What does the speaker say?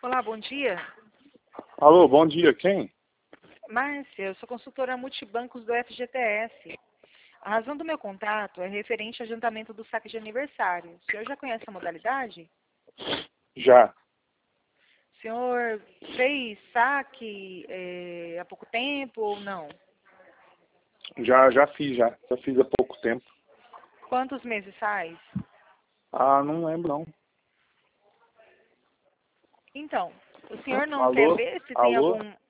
Olá, bom dia. Alô, bom dia, quem? Márcia, eu sou consultora multibancos do FGTS. A razão do meu contato é referente ao adiantamento do saque de aniversário. O senhor já conhece a modalidade? Já, O senhor fez saque há pouco tempo ou não? já fiz, já fiz há pouco tempo. Quantos meses faz? Ah, não lembro não. Então, o senhor não quer Alô, ver se tem alô, algum...